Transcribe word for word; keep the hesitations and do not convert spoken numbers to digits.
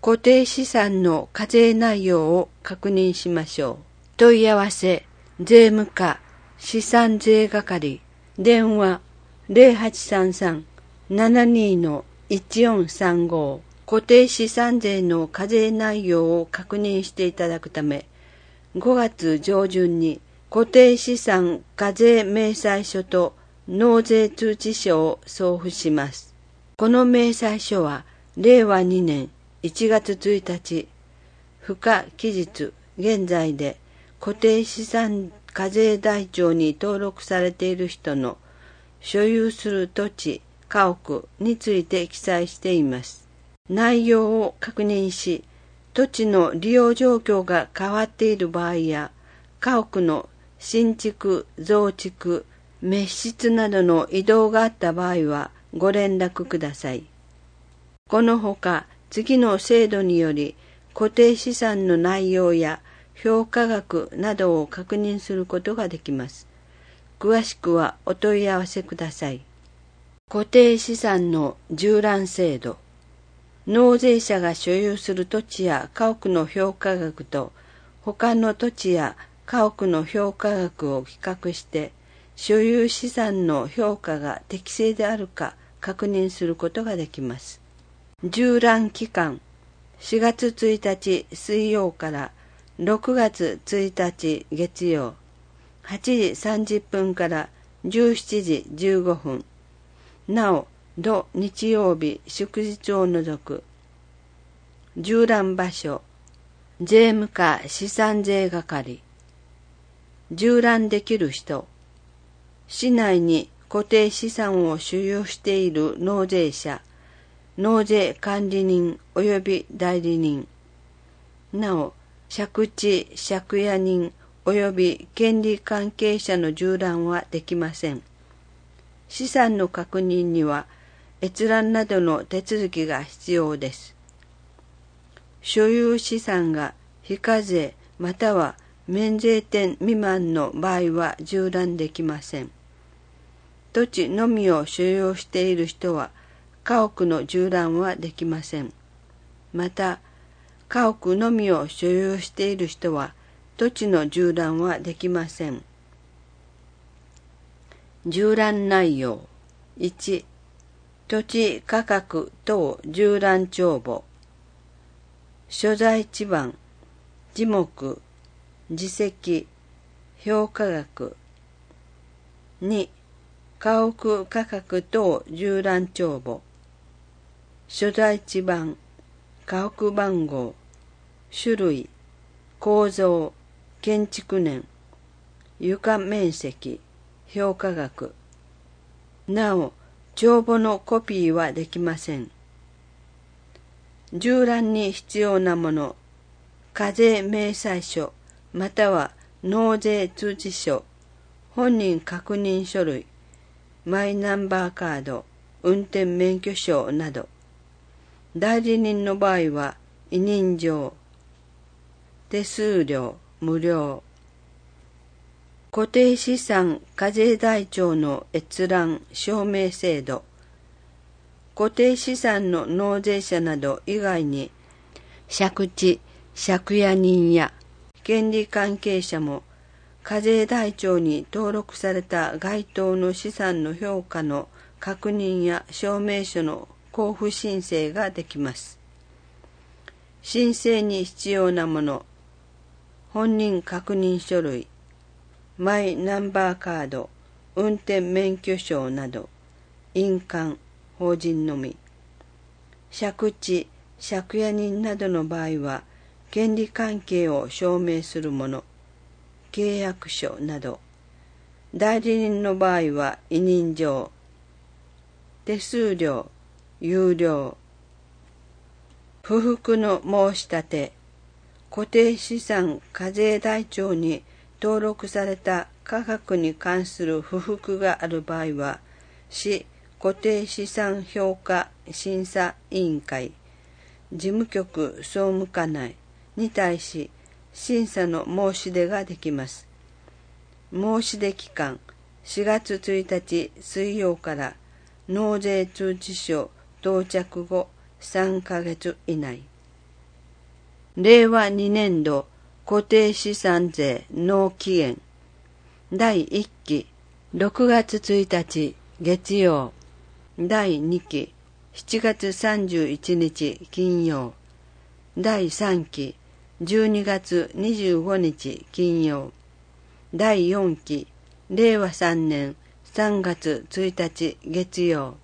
固定資産の課税内容を確認しましょう。問い合わせ、税務課、資産税係、電話 ゼロはちさんさん ななに いちよんさんご。固定資産税の課税内容を確認していただくため、ごがつ上旬に固定資産課税明細書と納税通知書を送付します。この明細書は、れいわにねんいちがつついたち、付加期日現在で固定資産課税台帳に登録されている人の所有する土地、家屋について記載しています。内容を確認し、土地の利用状況が変わっている場合や、家屋の新築、増築、滅失などの移動があった場合はご連絡ください。このほか、次の制度により固定資産の内容や評価額などを確認することができます。詳しくはお問い合わせください。固定資産の縦覧制度。納税者が所有する土地や家屋の評価額と他の土地や家屋の評価額を比較して所有資産の評価が適正であるか確認することができます。縦覧期間しがつついたち水曜からろくがつついたち月曜はちじさんじゅっぷんからじゅうしちじじゅうごふん。なお、土日曜日祝日を除く。縦覧場所、税務課資産税係。縦覧できる人、市内に固定資産を所有している納税者、納税管理人及び代理人。なお、借地借家人及び権利関係者の縦覧はできません。資産の確認には閲覧などの手続きが必要です。所有資産が非課税または免税店未満の場合は縦覧できません。土地のみを所有している人は家屋の縦覧はできません。また、家屋のみを所有している人は土地の縦覧はできません。縦覧内容いち、土地価格等縦覧帳簿、所在地番、字目、字跡、評価額。に、家屋価格等縦覧帳簿、所在地番、家屋番号、種類、構造、建築年、床面積、評価額。なお、帳簿のコピーはできません。縦覧に必要なもの、課税明細書、または納税通知書、本人確認書類、マイナンバーカード、運転免許証など。代理人の場合は、委任状、手数料無料。固定資産課税台帳の閲覧証明制度。固定資産の納税者など以外に、借地、借家人や権利関係者も、課税台帳に登録された該当の資産の評価の確認や証明書の交付申請ができます。申請に必要なもの、本人確認書類、マイナンバーカード、運転免許証など、印鑑、法人のみ。借地、借家人などの場合は、権利関係を証明するもの、契約書など。代理人の場合は、委任状、手数料、有料。不服の申し立て、固定資産課税台帳に登録された価格に関する不服がある場合は、市固定資産評価審査委員会、事務局総務課内に対し審査の申し出ができます。申し出期間、しがつついたち水曜から納税通知書到着後さんかげつ以内。 れいわにねんど固定資産税納期限だいいっきろくがつついたち月曜、だいにきしちがつさんじゅういちにち金曜、だいさんきじゅうにがつにじゅうごにち金曜、だいよんきれいわさんねんさんがつついたち月曜、